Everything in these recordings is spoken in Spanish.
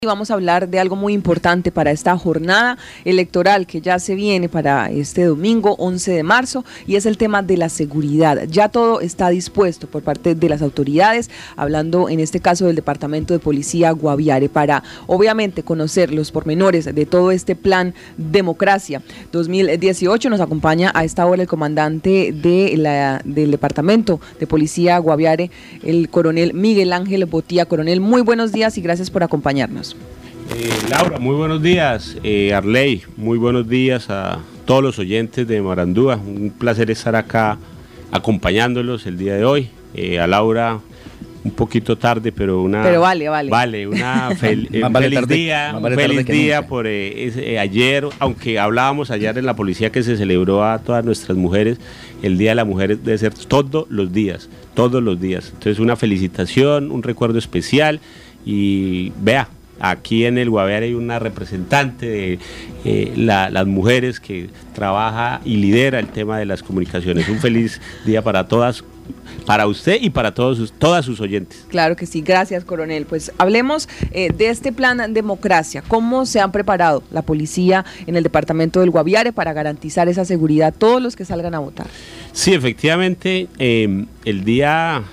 Y vamos a hablar de algo muy importante para esta jornada electoral que ya se viene para este domingo 11 de marzo y es el tema de la seguridad. Ya todo está dispuesto por parte de las autoridades, hablando en este caso del Departamento de Policía Guaviare, para obviamente conocer los pormenores de todo este plan Democracia 2018. Nos acompaña a esta hora el comandante del Departamento de Policía Guaviare, el coronel Miguel Ángel Botía. Coronel, muy buenos días y gracias por acompañarnos. Laura, muy buenos días. Arley, muy buenos días a todos los oyentes de Marandúa. Un placer estar acá acompañándolos el día de hoy. A Laura un poquito tarde, pero vale. Vale, un feliz día por ayer, aunque hablábamos ayer en la policía que se celebró a todas nuestras mujeres. El Día de la Mujer debe ser todos los días. Entonces una felicitación, un recuerdo especial y vea. Aquí en el Guaviare hay una representante de las mujeres que trabaja y lidera el tema de las comunicaciones. Un feliz día para todas, para usted y para todas sus oyentes. Claro que sí, gracias, coronel. Pues hablemos de este plan Democracia. ¿Cómo se han preparado la policía en el departamento del Guaviare para garantizar esa seguridad a todos los que salgan a votar? Sí, efectivamente, el día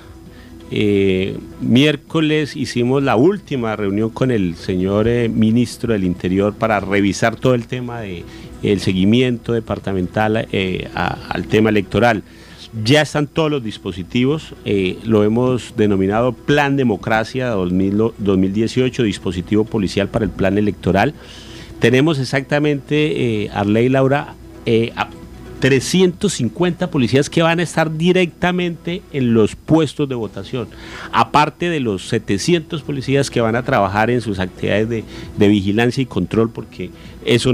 miércoles hicimos la última reunión con el señor ministro del Interior para revisar todo el tema del seguimiento departamental al tema electoral. Ya están todos los dispositivos, lo hemos denominado Plan Democracia 2018, dispositivo policial para el plan electoral. Tenemos exactamente, Arley y Laura, 350 policías que van a estar directamente en los puestos de votación, aparte de los 700 policías que van a trabajar en sus actividades de vigilancia y control, porque eso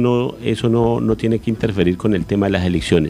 no tiene que interferir con el tema de las elecciones.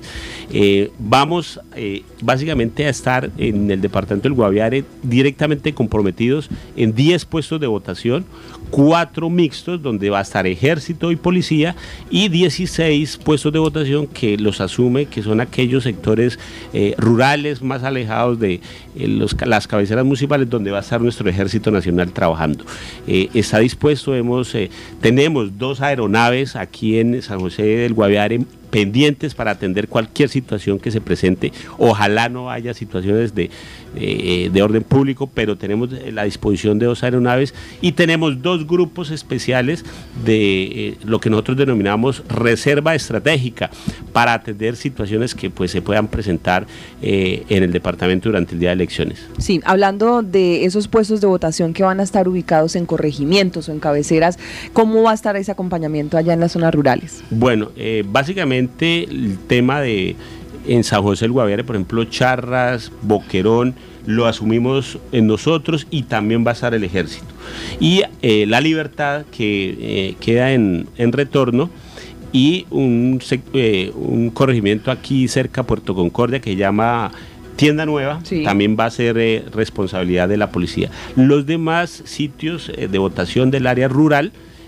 Vamos básicamente a estar en el departamento del Guaviare directamente comprometidos en 10 puestos de votación, 4 mixtos donde va a estar ejército y policía y 16 puestos de votación que los asume, que son aquellos sectores rurales más alejados de las cabeceras municipales donde va a estar nuestro Ejército Nacional trabajando. Está dispuesto, tenemos 2 aeronaves aquí en San José del Guaviare pendientes para atender cualquier situación que se presente. Ojalá no haya situaciones de orden público, pero tenemos la disposición de 2 aeronaves y tenemos 2 grupos especiales de lo que nosotros denominamos reserva estratégica para atender situaciones que pues se puedan presentar en el departamento durante el día de elecciones. Sí, hablando de esos puestos de votación que van a estar ubicados en corregimientos o en cabeceras, ¿cómo va a estar ese acompañamiento allá en las zonas rurales? Bueno, básicamente el tema en San José del Guaviare, por ejemplo, Charras, Boquerón, lo asumimos en nosotros y también va a estar el ejército. Y La Libertad, que queda en Retorno, y un corregimiento aquí cerca a Puerto Concordia que se llama Tienda Nueva, sí, también va a ser responsabilidad de la policía. Los demás sitios de votación del área rural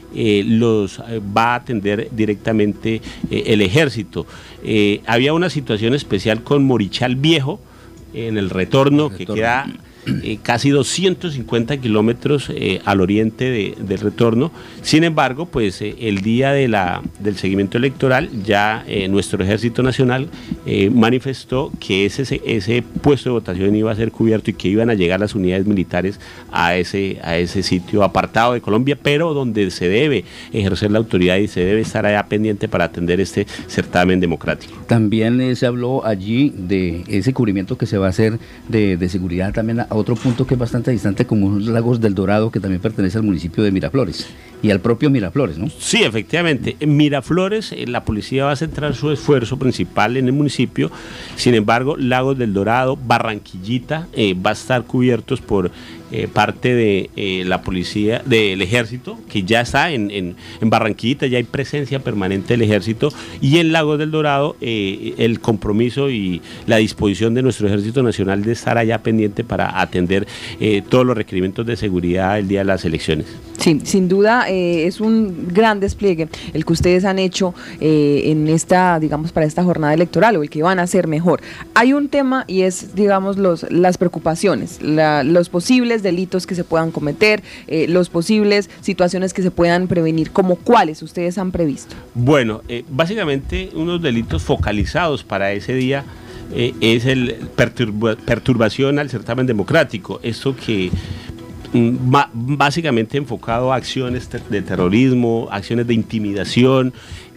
los va a atender directamente el ejército. Había una situación especial con Morichal Viejo en el Retorno, que queda casi 250 kilómetros al oriente del Retorno. Sin embargo, pues el día del seguimiento electoral ya nuestro Ejército Nacional manifestó que ese puesto de votación iba a ser cubierto y que iban a llegar las unidades militares a ese sitio apartado de Colombia, pero donde se debe ejercer la autoridad y se debe estar allá pendiente para atender este certamen democrático. También se habló allí de ese cubrimiento que se va a hacer de seguridad también a otro punto que es bastante distante, como los Lagos del Dorado, que también pertenece al municipio de Miraflores y al propio Miraflores, ¿no? Sí, efectivamente. En Miraflores la policía va a centrar su esfuerzo principal en el municipio. Sin embargo, Lagos del Dorado, Barranquillita va a estar cubiertos por parte de la policía, del ejército, que ya está en Barranquillita, ya hay presencia permanente del ejército, y en Lagos del Dorado el compromiso y la disposición de nuestro Ejército Nacional de estar allá pendiente para atender todos los requerimientos de seguridad el día de las elecciones. Sí. Sí, sin duda es un gran despliegue el que ustedes han hecho en esta, digamos, para esta jornada electoral, o el que van a hacer mejor. Hay un tema y es, digamos, las preocupaciones, los posibles delitos que se puedan cometer, los posibles situaciones que se puedan prevenir, como cuáles ustedes han previsto. Bueno, básicamente unos delitos focalizados para ese día es el perturbación al certamen democrático, esto que básicamente enfocado a acciones de terrorismo, acciones de intimidación.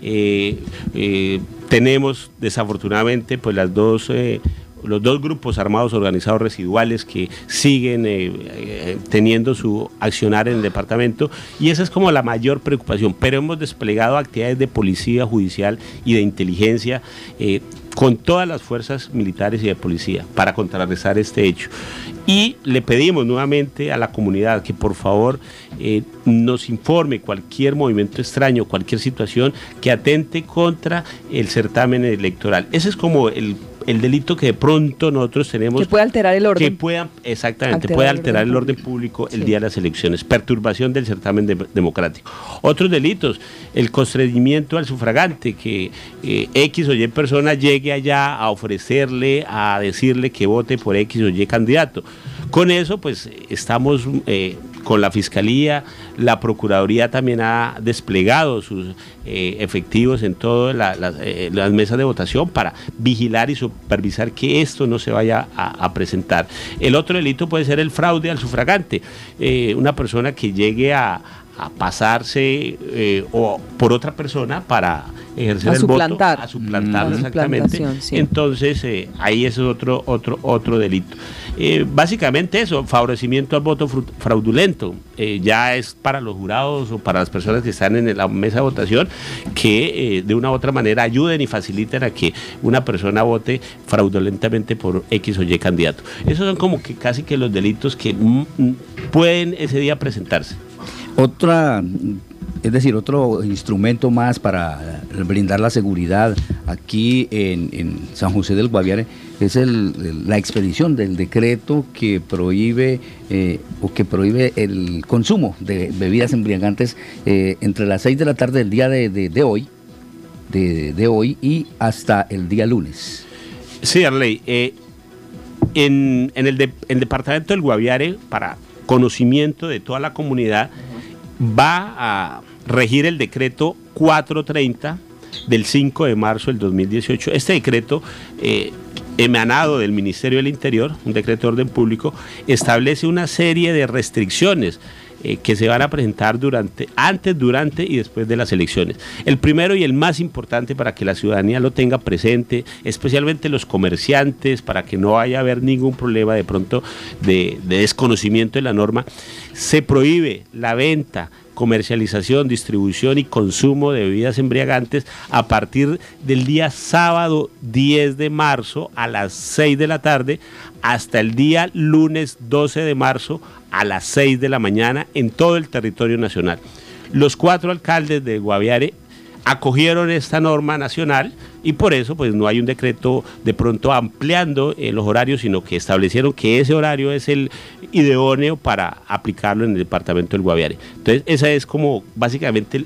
Tenemos desafortunadamente pues los dos grupos armados organizados residuales que siguen teniendo su accionar en el departamento, y esa es como la mayor preocupación, pero hemos desplegado actividades de policía judicial y de inteligencia con todas las fuerzas militares y de policía para contrarrestar este hecho. Y le pedimos nuevamente a la comunidad que por favor nos informe cualquier movimiento extraño, cualquier situación que atente contra el certamen electoral. Ese es como el delito que de pronto nosotros tenemos. Que puede alterar el orden. Que pueda, exactamente, puede alterar el orden público el día de las elecciones. Perturbación del certamen democrático. Otros delitos, el constreñimiento al sufragante, que X o Y persona llegue allá a ofrecerle, a decirle que vote por X o Y candidato. Con eso, pues, estamos con la Fiscalía, la Procuraduría también ha desplegado sus efectivos en todas las mesas de votación para vigilar y supervisar que esto no se vaya a presentar. El otro delito puede ser el fraude al sufragante, una persona que llegue a pasarse o por otra persona para ejercer el voto, a suplantarlo, exactamente. Sí. Entonces ahí es otro delito. Básicamente eso, favorecimiento al voto fraudulento, ya es para los jurados o para las personas que están en la mesa de votación que de una u otra manera ayuden y faciliten a que una persona vote fraudulentamente por X o Y candidato. Esos son como que casi que los delitos que pueden ese día presentarse. Es decir, otro instrumento más para brindar la seguridad aquí en San José del Guaviare es la expedición del decreto que prohíbe el consumo de bebidas embriagantes entre las 6 de la tarde del día de hoy y hasta el día lunes. Sí, Arley, en el departamento del Guaviare, para conocimiento de toda la comunidad, va a regir el decreto 430 del 5 de marzo del 2018. Este decreto, emanado del Ministerio del Interior, un decreto de orden público, establece una serie de restricciones que se van a presentar antes, durante y después de las elecciones. El primero y el más importante, para que la ciudadanía lo tenga presente, especialmente los comerciantes, para que no vaya a haber ningún problema de pronto de desconocimiento de la norma, se prohíbe la venta, comercialización, distribución y consumo de bebidas embriagantes a partir del día sábado 10 de marzo a las 6 de la tarde hasta el día lunes 12 de marzo a las 6 de la mañana en todo el territorio nacional. Los 4 alcaldes de Guaviare acogieron esta norma nacional y por eso pues no hay un decreto de pronto ampliando los horarios, sino que establecieron que ese horario es el idóneo para aplicarlo en el departamento del Guaviare. Entonces esa es como básicamente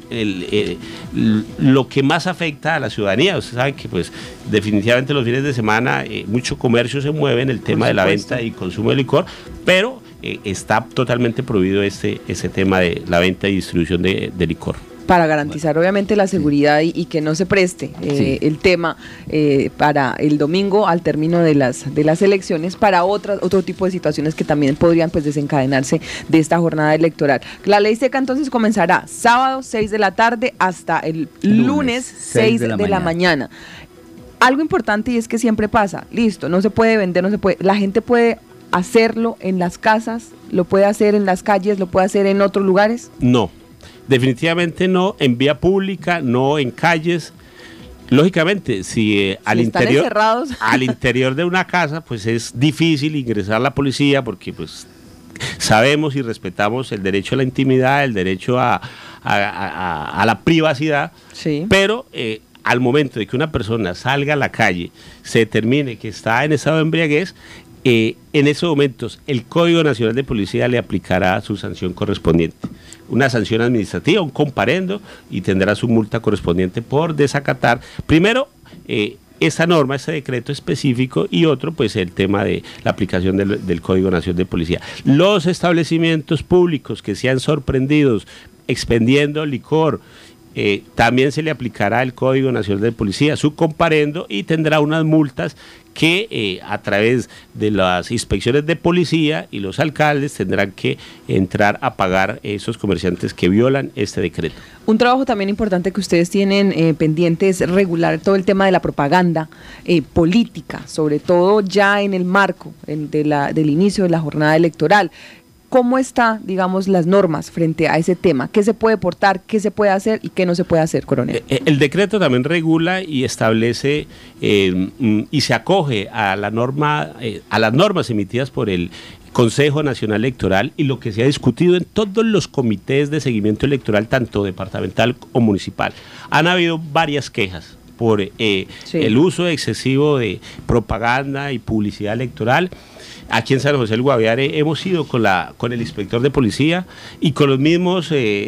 lo que más afecta a la ciudadanía. Ustedes saben que pues definitivamente los fines de semana mucho comercio se mueve en el tema de la venta y consumo de licor, pero está totalmente prohibido ese tema de la venta y distribución de licor. Para garantizar obviamente la seguridad y que no se preste el tema para el domingo al término de las elecciones para otro tipo de situaciones que también podrían pues desencadenarse de esta jornada electoral. La ley seca entonces comenzará sábado 6 de la tarde hasta el lunes 6 de la mañana. Algo importante y es que siempre pasa, listo, no se puede vender, la gente puede hacerlo en las casas, lo puede hacer en las calles, lo puede hacer en otros lugares. No. Definitivamente no, en vía pública, no en calles. Lógicamente, si al interior de una casa, pues es difícil ingresar la policía porque pues sabemos y respetamos el derecho a la intimidad, el derecho a la privacidad, sí. Pero al momento de que una persona salga a la calle, se determine que está en estado de embriaguez, en esos momentos el Código Nacional de Policía le aplicará su sanción correspondiente. Una sanción administrativa, un comparendo, y tendrá su multa correspondiente por desacatar, primero, esta norma, este decreto específico, y otro, pues el tema de la aplicación del Código Nacional de Policía. Los establecimientos públicos que sean sorprendidos expendiendo licor, también se le aplicará el Código Nacional de Policía, su comparendo, y tendrá unas multas que a través de las inspecciones de policía y los alcaldes tendrán que entrar a pagar esos comerciantes que violan este decreto. Un trabajo también importante que ustedes tienen pendiente es regular todo el tema de la propaganda política, sobre todo ya en el marco del inicio de la jornada electoral. ¿Cómo está, digamos, las normas frente a ese tema? ¿Qué se puede portar, qué se puede hacer y qué no se puede hacer, coronel? El decreto también regula y establece y se acoge a la norma, a las normas emitidas por el Consejo Nacional Electoral y lo que se ha discutido en todos los comités de seguimiento electoral, tanto departamental o municipal. Han habido varias quejas por el uso excesivo de propaganda y publicidad electoral. Aquí en San José del Guaviare hemos ido con el inspector de policía y con los mismos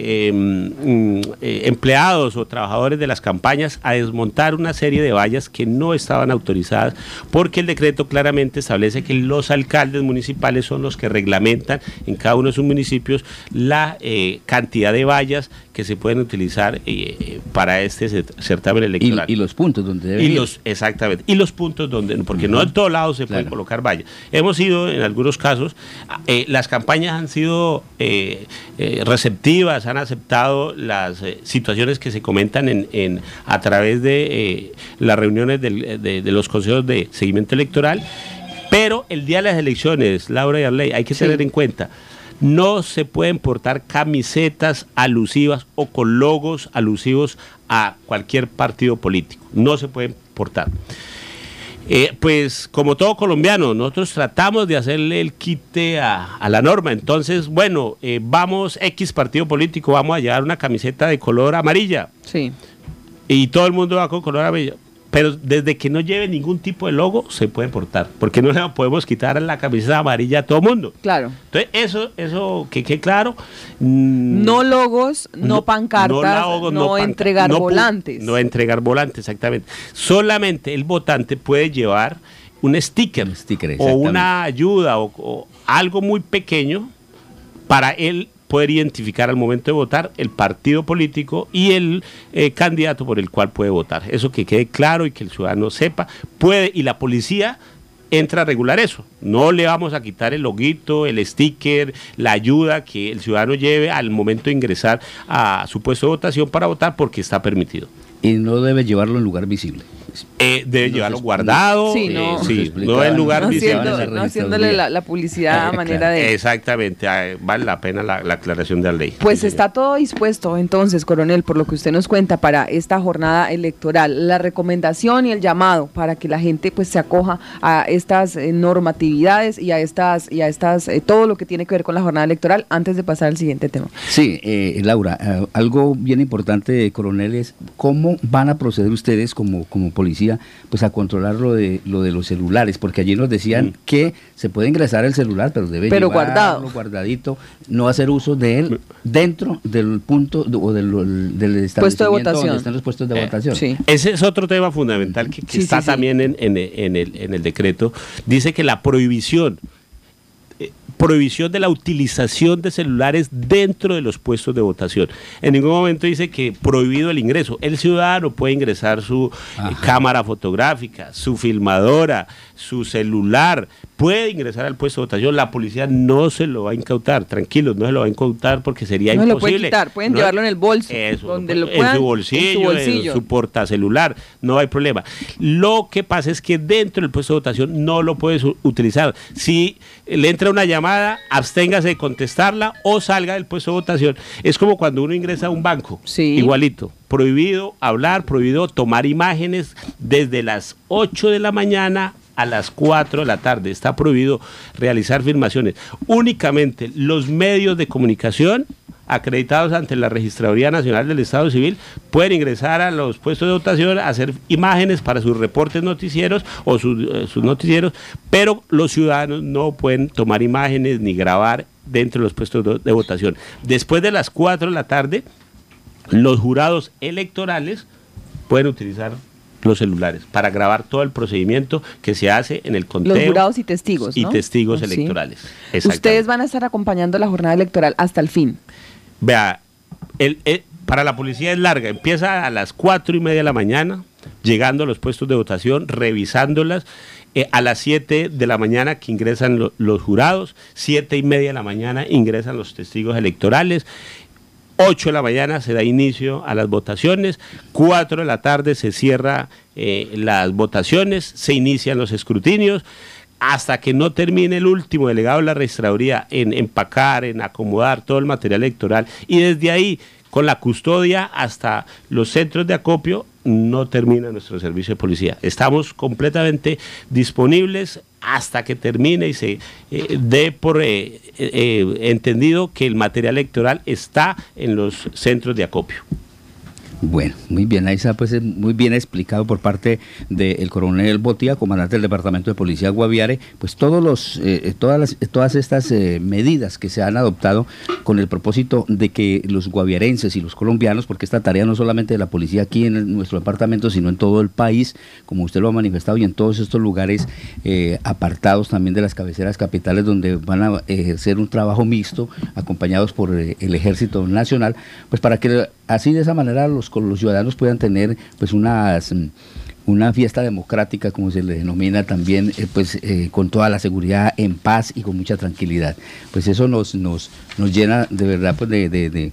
empleados o trabajadores de las campañas a desmontar una serie de vallas que no estaban autorizadas, porque el decreto claramente establece que los alcaldes municipales son los que reglamentan en cada uno de sus municipios la cantidad de vallas que se pueden utilizar para este certamen electoral. Y los puntos donde deben ir. Exactamente, y los puntos donde, porque no en todos lados se pueden colocar vallas. Hemos ido en algunos casos, las campañas han sido receptivas, han aceptado las situaciones que se comentan a través de las reuniones de los consejos de seguimiento electoral, pero el día de las elecciones, Laura y Arley, hay que tener en cuenta, no se pueden portar camisetas alusivas o con logos alusivos a cualquier partido político, no se pueden portar. Pues como todo colombiano, nosotros tratamos de hacerle el quite a la norma. Entonces, bueno, vamos X partido político, vamos a llevar una camiseta de color amarilla. Sí. Y todo el mundo va con color amarillo. Pero desde que no lleve ningún tipo de logo, se puede portar. Porque no le podemos quitar la camiseta amarilla a todo el mundo. Claro. Entonces, eso que quede claro. No logos, no pancartas, no entregar volantes. No entregar volantes, exactamente. Solamente el votante puede llevar un sticker o una ayuda o algo muy pequeño para él poder identificar al momento de votar el partido político y el candidato por el cual puede votar. Eso que quede claro y que el ciudadano sepa, puede, y la policía entra a regular eso. No le vamos a quitar el loguito, el sticker, la ayuda que el ciudadano lleve al momento de ingresar a su puesto de votación para votar, porque está permitido. Y no debe llevarlo en lugar visible. Debe llevarlo guardado, no en lugar visible. No haciéndole la publicidad a manera de... Exactamente, vale la pena la aclaración de la ley. Pues está todo dispuesto entonces, coronel, por lo que usted nos cuenta para esta jornada electoral. La recomendación y el llamado para que la gente pues se acoja a estas normatividades y a estas todo lo que tiene que ver con la jornada electoral, antes de pasar al siguiente tema. Sí, Laura, algo bien importante, coronel, es cómo van a proceder ustedes como policía pues a controlar lo de los celulares, porque allí nos decían que se puede ingresar el celular, pero debe llevarlo guardadito, no hacer uso de él dentro del punto o del establecimiento donde están los puestos de votación. Sí. Ese es otro tema fundamental que está también en el decreto. Dice que la prohibición de la utilización de celulares dentro de los puestos de votación. En ningún momento dice que prohibido el ingreso. El ciudadano puede ingresar su cámara fotográfica, su filmadora, su celular, puede ingresar al puesto de votación. La policía no se lo va a incautar, tranquilos, no se lo va a incautar porque sería imposible. No lo puede quitar, pueden llevarlo en el bolso, donde lo puedan, en su bolsillo, en su portacelular, no hay problema. Lo que pasa es que dentro del puesto de votación no lo puedes utilizar. Si le entra una llamada, absténgase de contestarla o salga del puesto de votación. Es como cuando uno ingresa a un banco, igualito. Prohibido hablar, prohibido tomar imágenes desde las 8 de la mañana a las 4 de la tarde. Está prohibido realizar filmaciones. Únicamente los medios de comunicación acreditados ante la Registraduría Nacional del Estado Civil pueden ingresar a los puestos de votación, hacer imágenes para sus reportes noticieros o sus noticieros, pero los ciudadanos no pueden tomar imágenes ni grabar dentro de los puestos de votación. Después de las 4 de la tarde, los jurados electorales pueden utilizar los celulares para grabar todo el procedimiento que se hace en el conteo. Los jurados y testigos, ¿no? Y testigos electorales. Ustedes van a estar acompañando la jornada electoral hasta el fin. Vea, para la policía es larga, empieza a las 4:30 de la mañana, llegando a los puestos de votación, revisándolas, a las 7 de la mañana que ingresan los jurados, 7:30 de la mañana ingresan los testigos electorales, 8 de la mañana se da inicio a las votaciones, 4 de la tarde se cierra las votaciones, se inician los escrutinios, hasta que no termine el último delegado de la registraduría en empacar, en acomodar todo el material electoral, y desde ahí, con la custodia hasta los centros de acopio, no termina nuestro servicio de policía. Estamos completamente disponibles hasta que termine y se dé por entendido que el material electoral está en los centros de acopio. Bueno, muy bien, ahí está pues muy bien explicado por parte del coronel Botía, comandante del Departamento de Policía Guaviare, pues todas estas medidas que se han adoptado con el propósito de que los guaviarenses y los colombianos, porque esta tarea no solamente de la policía aquí en nuestro departamento, sino en todo el país, como usted lo ha manifestado, y en todos estos lugares apartados también de las cabeceras capitales, donde van a ejercer un trabajo mixto, acompañados por el Ejército Nacional, pues para que así de esa manera los ciudadanos puedan tener pues una fiesta democrática, como se le denomina también, con toda la seguridad, en paz y con mucha tranquilidad. Pues eso nos llena de verdad pues de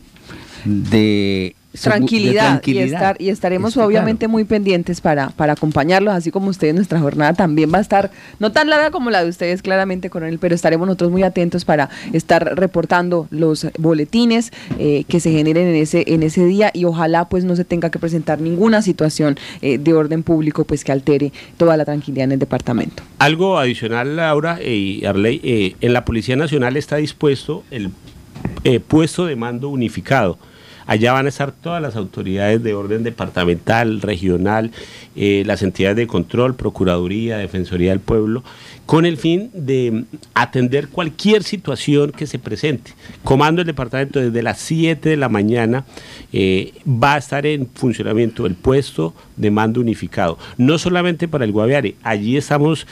tranquilidad. Y estaremos obviamente muy pendientes para acompañarlos, así como ustedes. Nuestra jornada también va a estar no tan larga como la de ustedes, claramente, coronel, pero estaremos nosotros muy atentos para estar reportando los boletines que se generen en ese día, y ojalá pues no se tenga que presentar ninguna situación de orden público pues que altere toda la tranquilidad en el departamento. Algo adicional, Laura y Arley, en la Policía Nacional está dispuesto el puesto de mando unificado. Allá van a estar todas las autoridades de orden departamental, regional, las entidades de control, Procuraduría, Defensoría del Pueblo, con el fin de atender cualquier situación que se presente. Comando del departamento desde las 7 de la mañana va a estar en funcionamiento el puesto de mando unificado, no solamente para el Guaviare, allí estamos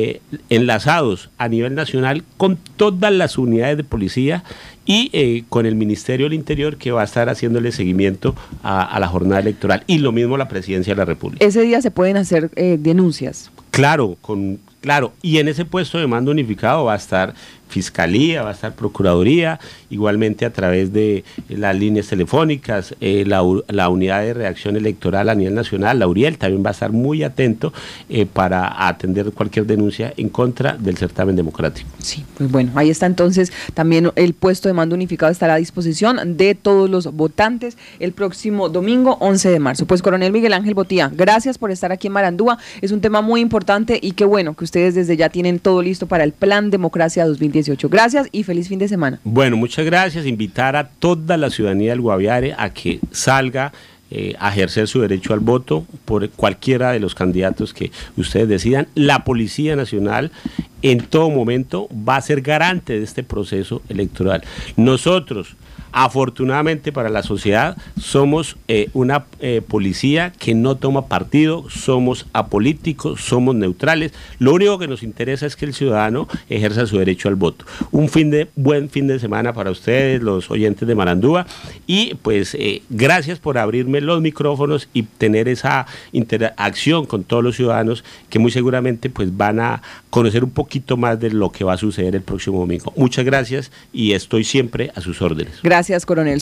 enlazados a nivel nacional con todas las unidades de policía y con el Ministerio del Interior, que va a estar haciéndole seguimiento a la jornada electoral, y lo mismo la Presidencia de la República. Ese día se pueden hacer denuncias. Claro, y en ese puesto de mando unificado va a estar Fiscalía, va a estar Procuraduría, igualmente a través de las líneas telefónicas, la Unidad de Reacción Electoral a nivel nacional, la URIEL, también va a estar muy atento para atender cualquier denuncia en contra del certamen democrático. Sí, pues bueno, ahí está entonces también el puesto de mando unificado, estará a disposición de todos los votantes el próximo domingo 11 de marzo. Pues coronel Miguel Ángel Botía, gracias por estar aquí en Marandúa, es un tema muy importante y qué bueno que ustedes desde ya tienen todo listo para el Plan Democracia 2018. Gracias y feliz fin de semana. Bueno, muchas gracias. Invitar a toda la ciudadanía del Guaviare a que salga a ejercer su derecho al voto por cualquiera de los candidatos que ustedes decidan. La Policía Nacional en todo momento va a ser garante de este proceso electoral. Nosotros, afortunadamente para la sociedad, somos una policía que no toma partido, somos apolíticos, somos neutrales. Lo único que nos interesa es que el ciudadano ejerza su derecho al voto. Buen fin de semana para ustedes, los oyentes de Marandúa, y pues gracias por abrirme los micrófonos y tener esa interacción con todos los ciudadanos que muy seguramente pues van a conocer un poquito más de lo que va a suceder el próximo domingo. Muchas gracias y estoy siempre a sus órdenes. Gracias, coronel.